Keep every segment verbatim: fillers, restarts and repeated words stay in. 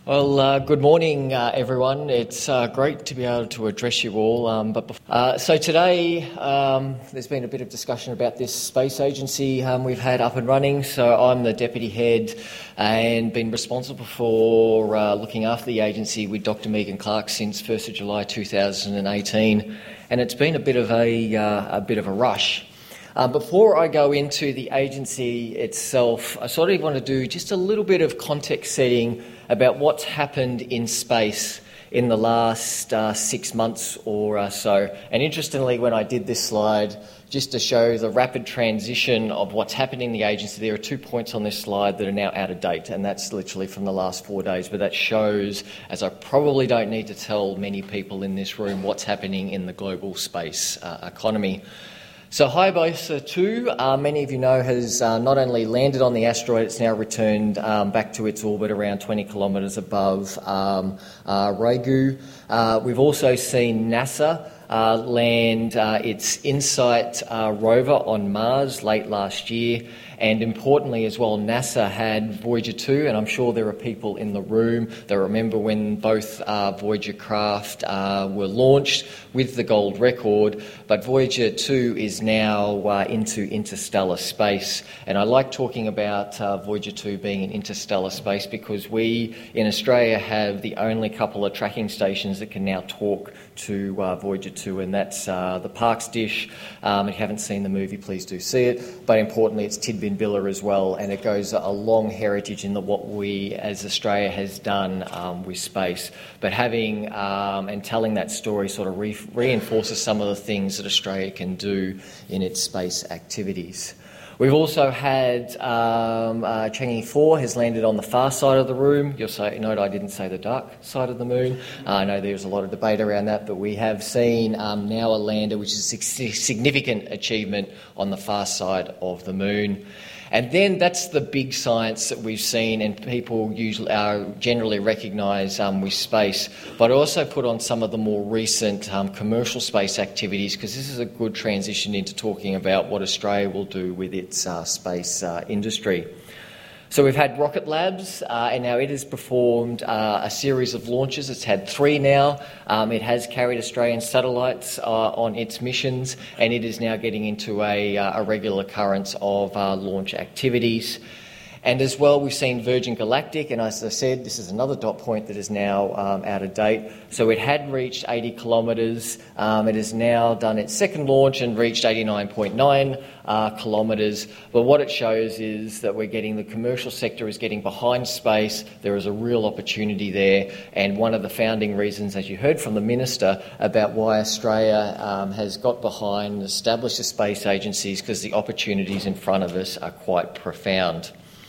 Well, uh, good morning, uh, everyone. It's uh, great to be able to address you all. Um, but uh, so today, um, there's been a bit of discussion about this space agency um, we've had up and running. So I'm the deputy head and been responsible for uh, looking after the agency with Doctor Megan Clark since first of July two thousand eighteen, and it's been a bit of a uh, a bit of a rush. Uh, before I go into the agency itself, I sort of want to do just a little bit of context setting about what's happened in space in the last uh, six months or uh, so. And interestingly, when I did this slide, just to show the rapid transition of what's happened in the agency, there are two points on this slide that are now out of date, and that's literally from the last four days. But that shows, as I probably don't need to tell many people in this room, what's happening in the global space uh, economy. So Hayabusa two, uh, many of you know, has uh, not only landed on the asteroid, it's now returned um, back to its orbit around twenty kilometres above um, uh, Ryugu. Uh, we've also seen NASA uh, land uh, its InSight uh, rover on Mars late last year. And importantly as well, NASA had Voyager two, and I'm sure there are people in the room that remember when both uh, Voyager craft uh, were launched with the gold record. But Voyager two is now uh, into interstellar space. And I like talking about uh, Voyager two being in interstellar space because we in Australia have the only couple of tracking stations that can now talk to uh, Voyager two, and that's uh, the Parkes dish. Um, if you haven't seen the movie, please do see it. But importantly, it's Tidbinbilla as well, and it goes a long heritage in the, what we as Australia has done um, with space. But having um, and telling that story sort of re- reinforces some of the things that Australia can do in its space activities. We've also had um, uh, Chang'e four has landed on the far side of the room. You'll say, note I didn't say the dark side of the moon. Uh, I know there's a lot of debate around that, but we have seen um, now a lander which is a significant achievement on the far side of the moon. And then that's the big science that we've seen and people usually are generally recognise um, with space. But I also put on some of the more recent um, commercial space activities because this is a good transition into talking about what Australia will do with its uh, space uh, industry. So we've had Rocket Labs, uh, and now it has performed uh, a series of launches. It's had three now. Um, it has carried Australian satellites uh, on its missions, and it is now getting into a, uh, a regular occurrence of uh, launch activities. And as well, we've seen Virgin Galactic, and as I said, this is another dot point that is now um, out of date. So it had reached eighty kilometres. Um, it has now done its second launch and reached eighty-nine point nine uh, kilometres. But what it shows is that we're getting, the commercial sector is getting behind space. There is a real opportunity there. And one of the founding reasons, as you heard from the Minister, about why Australia um, has got behind and established the space agencies, because the opportunities in front of us are quite profound.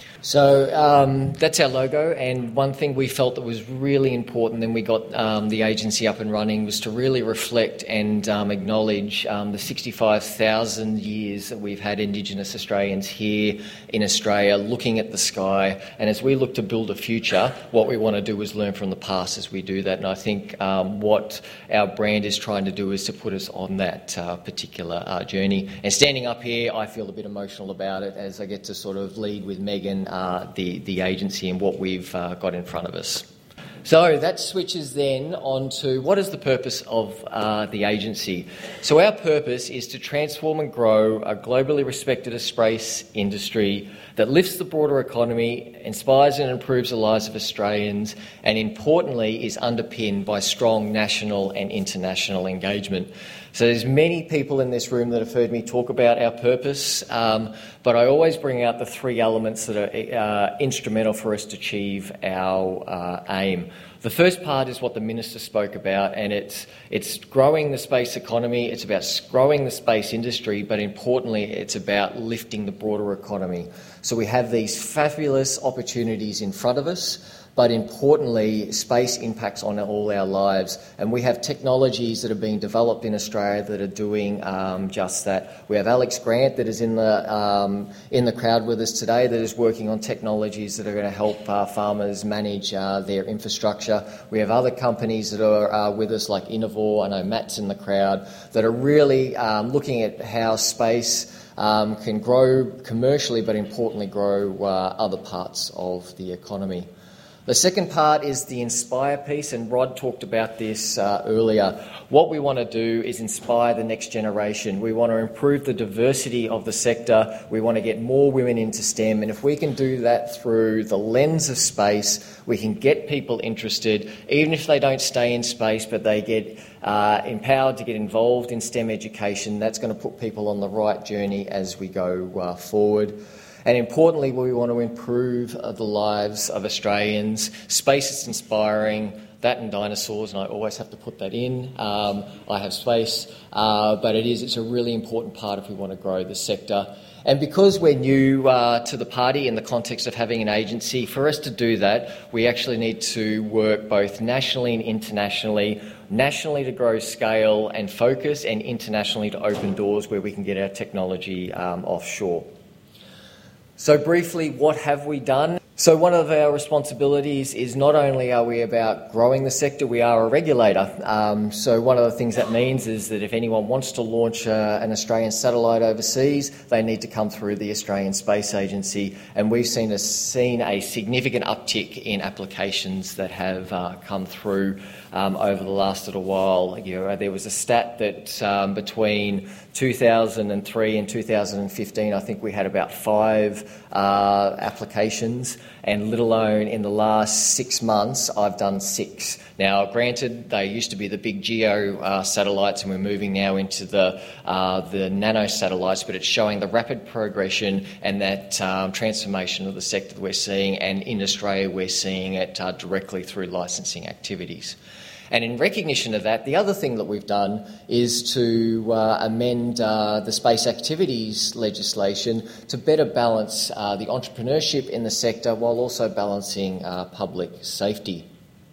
So um, that's our logo, and one thing we felt that was really important when we got um, the agency up and running was to really reflect and um, acknowledge um, the sixty-five thousand years that we've had Indigenous Australians here in Australia looking at the sky. And as we look to build a future, what we want to do is learn from the past as we do that. And I think um, what our brand is trying to do is to put us on that uh, particular uh, journey. And standing up here, I feel a bit emotional about it as I get to sort of lead with Megan Uh, the, the agency and what we've uh, got in front of us. So that switches then on to what is the purpose of uh, the agency. So our purpose is to transform and grow a globally respected space industry that lifts the broader economy, inspires and improves the lives of Australians, and importantly is underpinned by strong national and international engagement. So there's many people in this room that have heard me talk about our purpose, um, but I always bring out the three elements that are uh, instrumental for us to achieve our uh, aim. The first part is what the Minister spoke about, and it's it's growing the space economy, it's about growing the space industry, but importantly it's about lifting the broader economy. So we have these fabulous opportunities in front of us, but importantly, space impacts on all our lives. And we have technologies that are being developed in Australia that are doing um, just that. We have Alex Grant that is in the um, in the crowd with us today that is working on technologies that are going to help uh, farmers manage uh, their infrastructure. We have other companies that are uh, with us like Innovor, I know Matt's in the crowd, that are really um, looking at how space um, can grow commercially, but importantly grow uh, other parts of the economy. The second part is the inspire piece, and Rod talked about this uh, earlier. What we want to do is inspire the next generation. We want to improve the diversity of the sector. We want to get more women into STEM, and if we can do that through the lens of space, we can get people interested, even if they don't stay in space, but they get uh, empowered to get involved in STEM education. That's going to put people on the right journey as we go uh, forward. And importantly, we want to improve uh, the lives of Australians. Space is inspiring, that and dinosaurs, and I always have to put that in. Um, I have space, uh, but it is, it's a really important part if we want to grow the sector. And because we're new uh, to the party in the context of having an agency, for us to do that, we actually need to work both nationally and internationally. Nationally to grow scale and focus, and internationally to open doors where we can get our technology um, offshore. So briefly, what have we done? So one of our responsibilities is not only are we about growing the sector, we are a regulator. Um, so one of the things that means is that if anyone wants to launch uh, an Australian satellite overseas, they need to come through the Australian Space Agency. And we've seen a, seen a significant uptick in applications that have uh, come through um, over the last little while. You know, there was a stat that um, between two thousand three and two thousand fifteen, I think we had about five uh, applications, and let alone in the last six months, I've done six. Now, granted, they used to be the big GEO uh, satellites, and we're moving now into the uh, the nano satellites, but it's showing the rapid progression and that um, transformation of the sector that we're seeing, and in Australia we're seeing it uh, directly through licensing activities. And in recognition of that, the other thing that we've done is to uh, amend uh, the space activities legislation to better balance uh, the entrepreneurship in the sector while also balancing uh, public safety.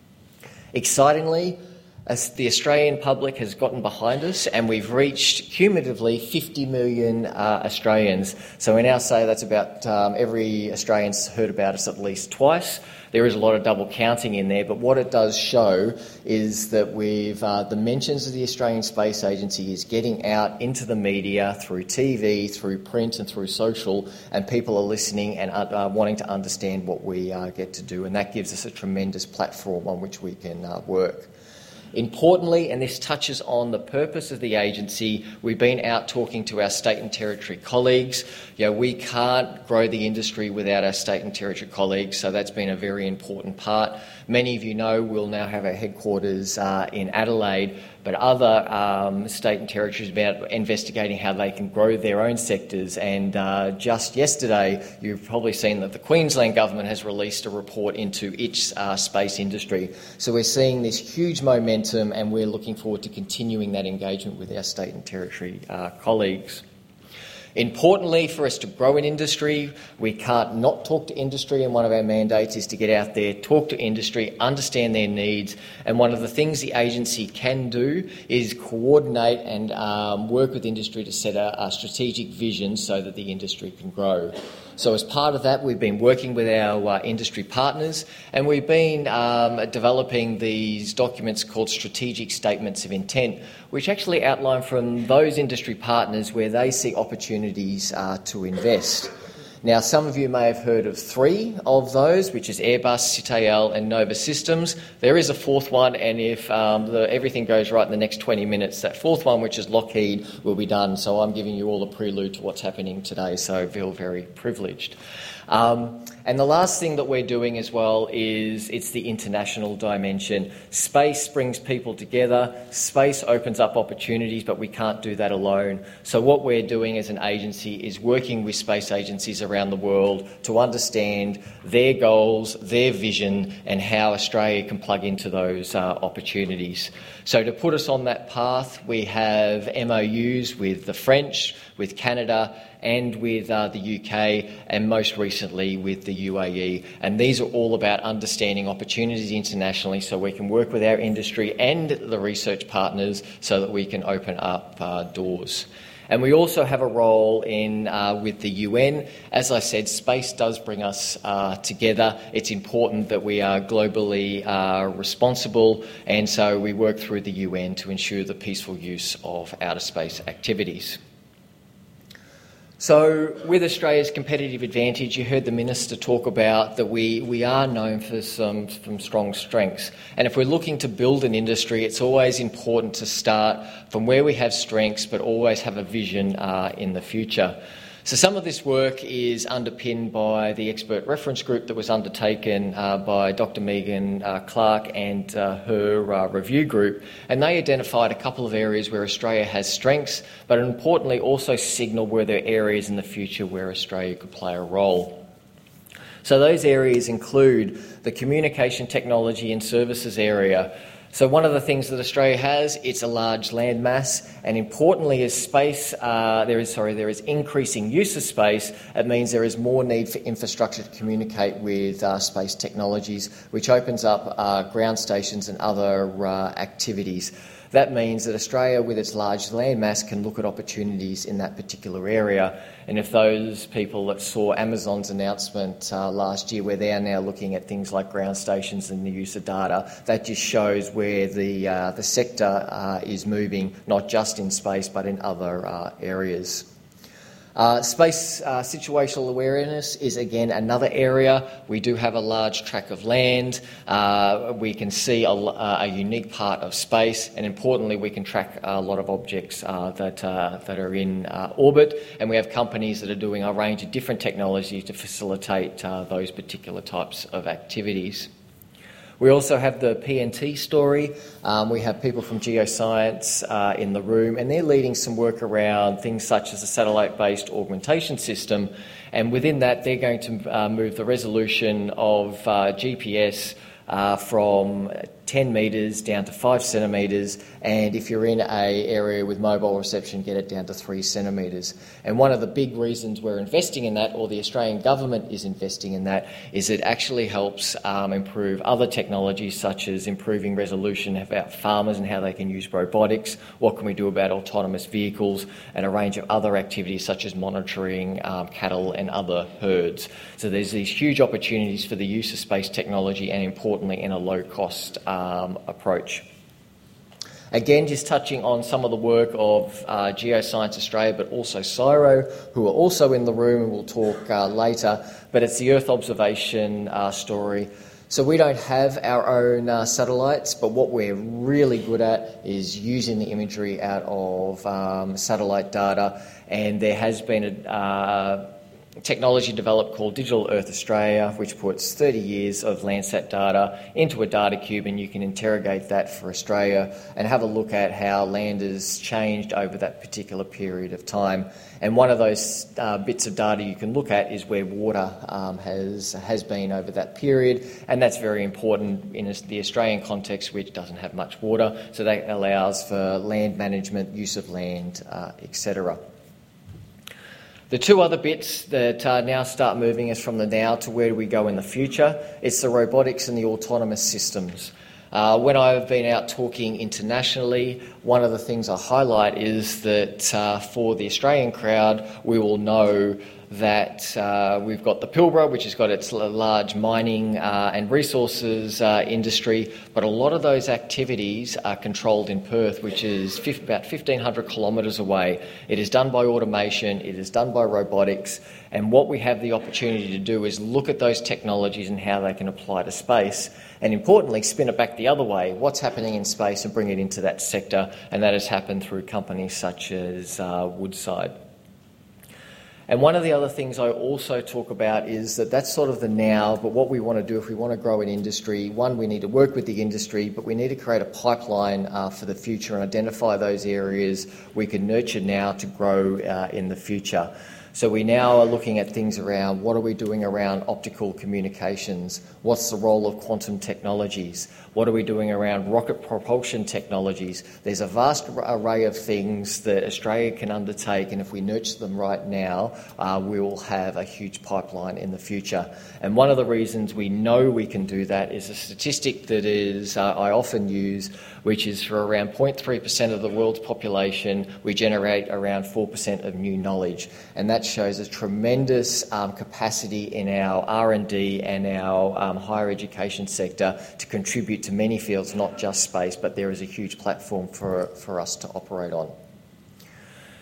Excitingly, as the Australian public has gotten behind us, and we've reached cumulatively fifty million uh, Australians. So we now say that's about um, every Australian's heard about us at least twice. There is a lot of double counting in there, but what it does show is that we've uh, the mentions of the Australian Space Agency is getting out into the media through T V, through print and through social, and people are listening and uh, wanting to understand what we uh, get to do, and that gives us a tremendous platform on which we can uh, work. Importantly, and this touches on the purpose of the agency, we've been out talking to our state and territory colleagues. You know, we can't grow the industry without our state and territory colleagues, so that's been a very important part. Many of you know we'll now have our headquarters uh, in Adelaide, but other um, state and territories about investigating how they can grow their own sectors. And uh, just yesterday, you've probably seen that the Queensland government has released a report into its uh, space industry. So we're seeing this huge momentum, and we're looking forward to continuing that engagement with our state and territory uh, colleagues. Importantly, for us to grow an industry, we can't not talk to industry, and one of our mandates is to get out there, talk to industry, understand their needs, and one of the things the agency can do is coordinate and um, work with industry to set a, a strategic vision so that the industry can grow. So as part of that, we've been working with our uh, industry partners, and we've been um, developing these documents called strategic statements of intent, which actually outline from those industry partners where they see opportunities uh, to invest. Now, some of you may have heard of three of those, which is Airbus, Citadel and Nova Systems. There is a fourth one, and if um, the, everything goes right in the next twenty minutes, that fourth one, which is Lockheed, will be done. So I'm giving you all a prelude to what's happening today, so I feel very privileged. Um, and the last thing that we're doing as well is it's the international dimension. Space brings people together. Space opens up opportunities, but we can't do that alone. So what we're doing as an agency is working with space agencies around the world to understand their goals, their vision, and how Australia can plug into those uh, opportunities. So to put us on that path, we have M O Us with the French, with Canada, and with uh, the U K, and most recently with the U A E. And these are all about understanding opportunities internationally so we can work with our industry and the research partners so that we can open up uh, doors. And we also have a role in uh, with the U N. As I said, space does bring us uh, together. It's important that we are globally uh, responsible, and so we work through the U N to ensure the peaceful use of outer space activities. So with Australia's competitive advantage, you heard the Minister talk about that we, we are known for some, some strong strengths. And if we're looking to build an industry, it's always important to start from where we have strengths, but always have a vision uh, in the future. So some of this work is underpinned by the expert reference group that was undertaken uh, by Doctor Megan uh, Clark and uh, her uh, review group, and they identified a couple of areas where Australia has strengths, but importantly also signal where there are areas in the future where Australia could play a role. So those areas include the communication technology and services area. So one of the things that Australia has, it's a large land mass, and importantly, as space, uh, there is sorry, there is increasing use of space. It means there is more need for infrastructure to communicate with uh, space technologies, which opens up uh, ground stations and other uh, activities. That means that Australia, with its large landmass, can look at opportunities in that particular area. And if those people that saw Amazon's announcement uh, last year, where they are now looking at things like ground stations and the use of data, that just shows where the uh, the sector uh, is moving, not just in space but in other uh, areas. Uh, space uh, situational awareness is again another area. We do have a large tract of land. Uh, we can see a, a unique part of space, and importantly, we can track a lot of objects uh, that uh, that are in uh, orbit. And we have companies that are doing a range of different technologies to facilitate uh, those particular types of activities. We also have the P N T story. Um, we have people from Geoscience uh, in the room, and they're leading some work around things such as a satellite-based augmentation system. And within that, they're going to uh, move the resolution of uh, G P S uh, from ten metres down to five centimetres, and if you're in an area with mobile reception, get it down to three centimetres. And one of the big reasons we're investing in that, or the Australian government is investing in that, is it actually helps um, improve other technologies such as improving resolution about farmers and how they can use robotics, what can we do about autonomous vehicles, and a range of other activities such as monitoring um, cattle and other herds. So there's these huge opportunities for the use of space technology, and importantly in a low-cost Um, approach. Again, just touching on some of the work of uh, Geoscience Australia, but also CSIRO, who are also in the room and we'll talk uh, later, but it's the Earth observation uh, story. So we don't have our own uh, satellites, but what we're really good at is using the imagery out of um, satellite data, and there has been a uh, technology developed called Digital Earth Australia, which puts thirty years of Landsat data into a data cube, and you can interrogate that for Australia and have a look at how land has changed over that particular period of time. And one of those uh, bits of data you can look at is where water um, has has been over that period, and that's very important in the Australian context, which doesn't have much water, so that allows for land management, use of land, uh, et cetera. The two other bits that uh, now start moving us from the now to where do we go in the future, it's the robotics and the autonomous systems. Uh, when I've been out talking internationally, one of the things I highlight is that uh, for the Australian crowd, we will know that uh, we've got the Pilbara, which has got its large mining uh, and resources uh, industry, but a lot of those activities are controlled in Perth, which is f- about fifteen hundred kilometres away. It is done by automation, it is done by robotics, and what we have the opportunity to do is look at those technologies and how they can apply to space, and importantly, spin it back the other way, what's happening in space, and bring it into that sector, and that has happened through companies such as uh, Woodside. And one of the other things I also talk about is that that's sort of the now, but what we want to do if we want to grow an industry, one, we need to work with the industry, but we need to create a pipeline uh, for the future and identify those areas we can nurture now to grow uh, in the future. So we now are looking at things around what are we doing around optical communications, what's the role of quantum technologies, what are we doing around rocket propulsion technologies. There's a vast array of things that Australia can undertake, and if we nurture them right now, uh, we will have a huge pipeline in the future. And one of the reasons we know we can do that is a statistic that is uh, I often use, which is for around zero point three percent of the world's population, we generate around four percent of new knowledge. And that shows a tremendous um, capacity in our R and D and our um, higher education sector to contribute to many fields, not just space, but there is a huge platform for, for us to operate on.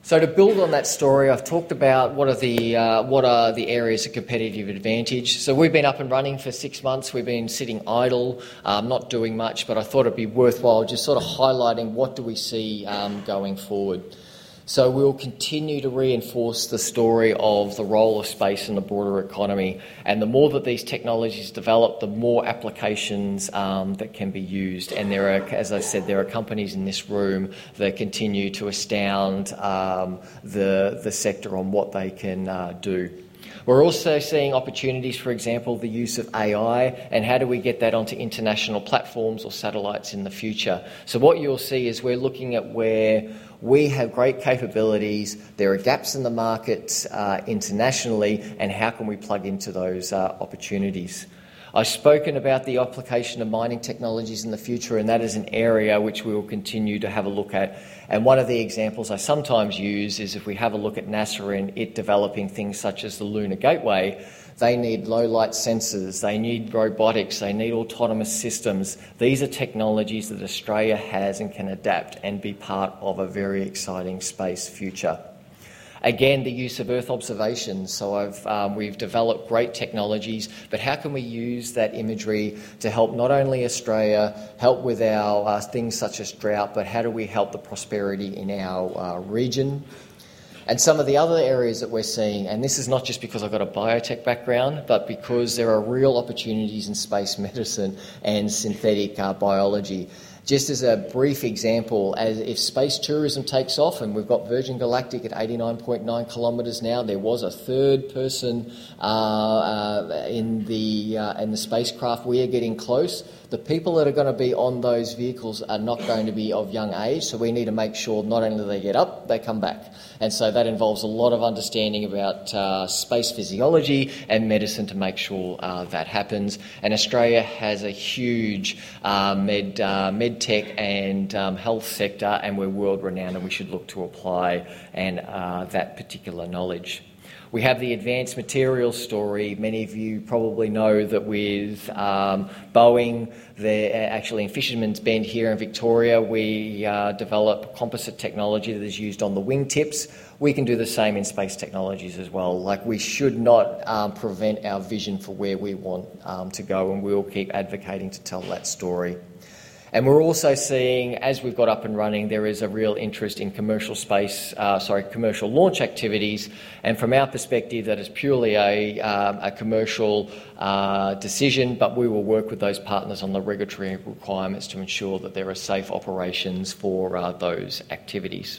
So to build on that story, I've talked about what are the uh, what are the areas of competitive advantage. So we've been up and running for six months. We've been sitting idle, um, not doing much, but I thought it'd be worthwhile just sort of highlighting what do we see um, going forward. So we'll continue to reinforce the story of the role of space in the broader economy. And the more that these technologies develop, the more applications um, that can be used. And there are, as I said, there are companies in this room that continue to astound um, the, the sector on what they can uh, do. We're also seeing opportunities, for example, the use of A I, and how do we get that onto international platforms or satellites in the future. So what you'll see is we're looking at where we have great capabilities, there are gaps in the market uh, internationally, and how can we plug into those uh, opportunities. I've spoken about the application of mining technologies in the future, and that is an area which we will continue to have a look at. And one of the examples I sometimes use is if we have a look at NASA and it developing things such as the Lunar Gateway, they need low-light sensors, they need robotics, they need autonomous systems. These are technologies that Australia has and can adapt and be part of a very exciting space future. Again, the use of Earth observations. So I've, um, we've developed great technologies, but how can we use that imagery to help not only Australia, help with our uh, things such as drought, but how do we help the prosperity in our uh, region? And some of the other areas that we're seeing, and this is not just because I've got a biotech background, but because there are real opportunities in space medicine and synthetic uh, biology. Just as a brief example, as if space tourism takes off, and we've got Virgin Galactic at eighty-nine point nine kilometres now, there was a third person uh, uh, in the uh, in the spacecraft. We are getting close. The people that are going to be on those vehicles are not going to be of young age, so we need to make sure not only do they get up, they come back. And so that involves a lot of understanding about uh, space physiology and medicine to make sure uh, that happens. And Australia has a huge uh, med, uh, med tech and um, health sector, and we're world renowned, and we should look to apply and uh, that particular knowledge. We have the advanced materials story. Many of you probably know that with um, Boeing, they're actually in Fisherman's Bend here in Victoria, we uh, develop composite technology that is used on the wingtips. We can do the same in space technologies as well. Like, we should not um, prevent our vision for where we want um, to go, and we'll keep advocating to tell that story. And we're also seeing, as we've got up and running, there is a real interest in commercial space, uh, sorry, commercial launch activities. And from our perspective, that is purely a, um, a commercial uh, decision, but we will work with those partners on the regulatory requirements to ensure that there are safe operations for uh, those activities.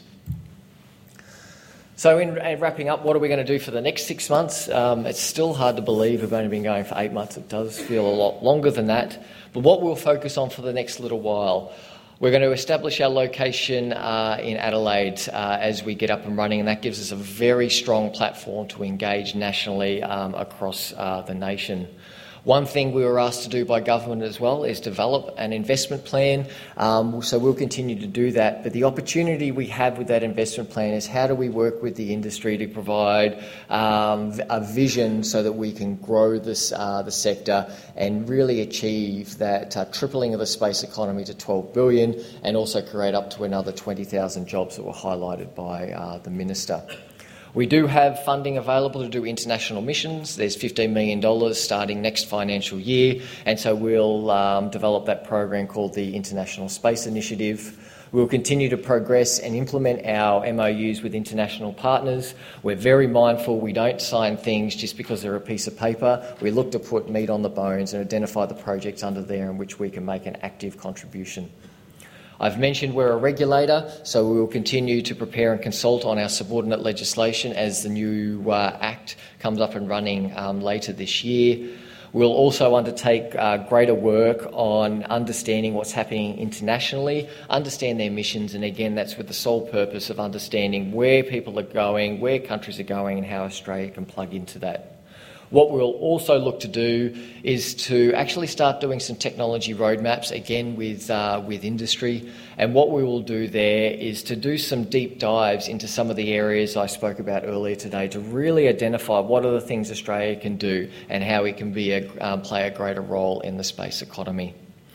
So in wrapping up, what are we going to do for the next six months? Um, it's still hard to believe we've only been going for eight months. It does feel a lot longer than that. But what we'll focus on for the next little while, we're going to establish our location uh, in Adelaide uh, as we get up and running, and that gives us a very strong platform to engage nationally um, across uh, the nation. One thing we were asked to do by government as well is develop an investment plan, um, so we'll continue to do that. But the opportunity we have with that investment plan is how do we work with the industry to provide um, a vision so that we can grow this uh, the sector and really achieve that uh, tripling of the space economy to twelve billion dollars and also create up to another twenty thousand jobs that were highlighted by uh, the Minister. We do have funding available to do international missions. There's fifteen million dollars starting next financial year, and so we'll um, develop that program called the International Space Initiative. We'll continue to progress and implement our M O Us with international partners. We're very mindful we don't sign things just because they're a piece of paper. We look to put meat on the bones and identify the projects under there in which we can make an active contribution. I've mentioned we're a regulator, so we will continue to prepare and consult on our subordinate legislation as the new uh, Act comes up and running um, later this year. We'll also undertake uh, greater work on understanding what's happening internationally, understand their missions, and again, that's with the sole purpose of understanding where people are going, where countries are going, and how Australia can plug into that. What we'll also look to do is to actually start doing some technology roadmaps, again with uh, with industry. And what we will do there is to do some deep dives into some of the areas I spoke about earlier today to really identify what are the things Australia can do and how it can be a, um, play a greater role in the space economy.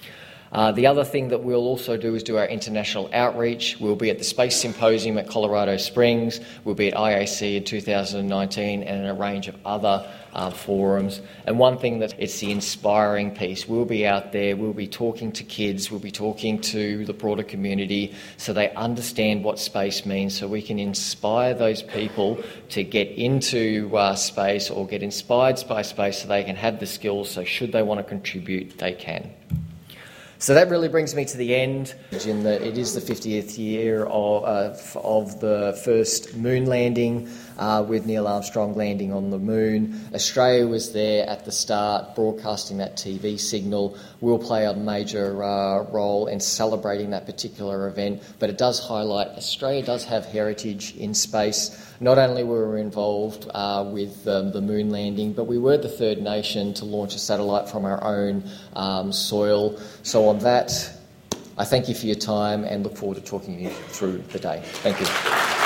Uh, the other thing that we'll also do is do our international outreach. We'll be at the Space Symposium at Colorado Springs, we'll be at I A C in two thousand nineteen, and in a range of other uh, forums. And one thing that it's the inspiring piece. We'll be out there, we'll be talking to kids, we'll be talking to the broader community so they understand what space means, so we can inspire those people to get into uh, space or get inspired by space so they can have the skills, so should they want to contribute, they can. So that really brings me to the end. In the, it is the fiftieth year of, uh, of the first moon landing, uh, with Neil Armstrong landing on the moon. Australia was there at the start, broadcasting that T V signal. We'll play a major uh, role in celebrating that particular event, but it does highlight Australia does have heritage in space. Not only were we involved uh, with um, the moon landing, but we were the third nation to launch a satellite from our own um, soil. So on that, I thank you for your time and look forward to talking you through the day. Thank you.